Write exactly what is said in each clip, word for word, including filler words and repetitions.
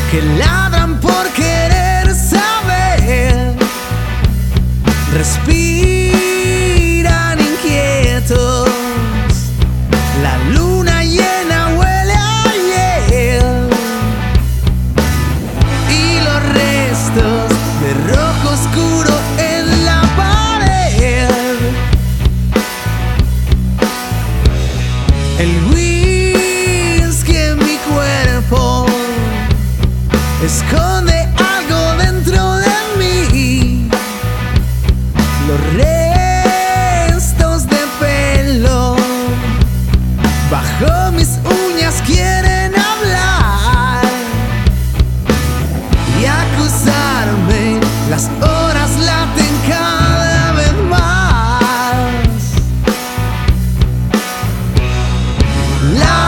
que ladran por querer saber, respiran inquietos. La luna llena huele a ayer y los restos de rojo oscuro en la pared. El whisky en mi cuerpo esconde algo dentro de mí. Los restos de pelo bajo mis uñas quieren hablar y acusarme. Las horas laten cada vez más. La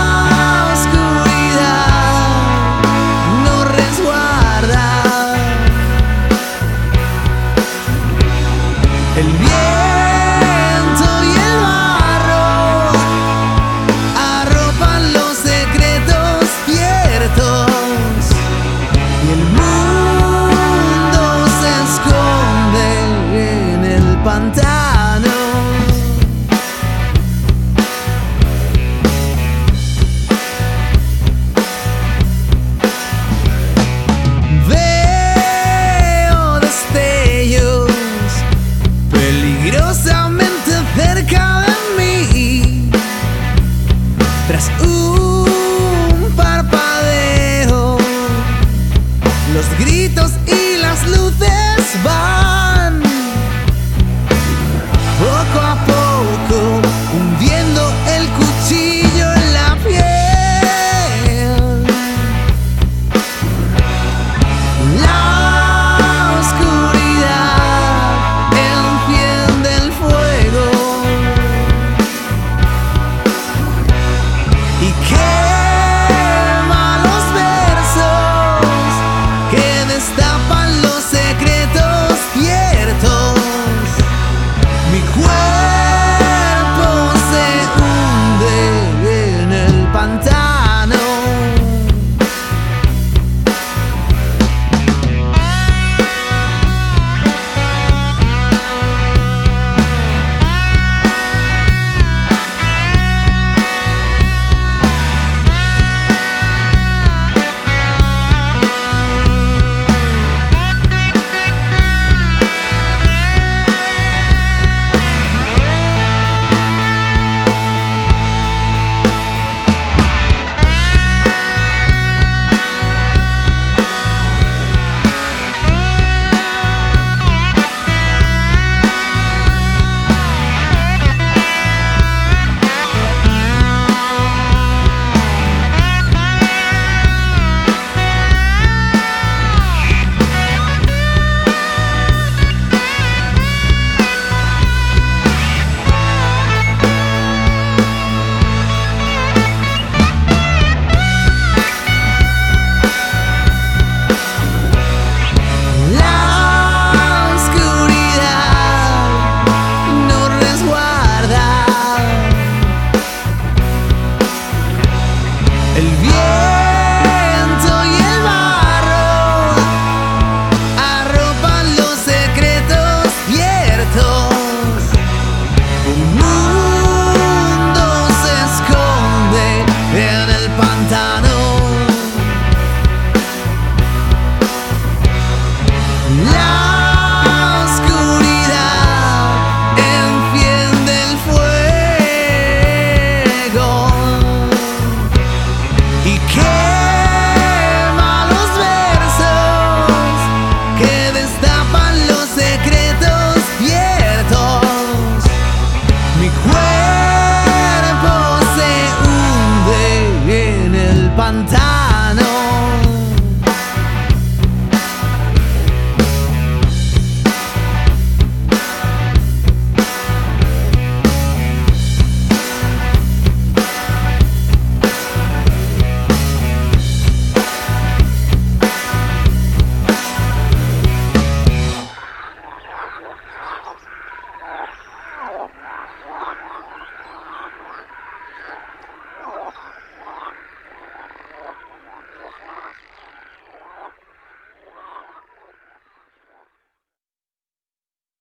oscuridad nos resguarda. El viento y el barro arropan los secretos ciertos y el mundo se esconde en el pantano. Veo destellos peligrosamente cerca de mí. Tras un parpadeo, los gritos y las luces van poco a poco hundiendo el cuchillo en la piel. La oscuridad enciende el fuego y quema los versos que destapan los secretos ciertos. Mi cuerpo se hunde en el pantano. El viento y el barro arropan los secretos ciertos. Un mundo se esconde en el pantano. La oscuridad enciende el fuego y quema los versos que destapan los secretos ciertos. Mi cuerpo se hunde en el pantano.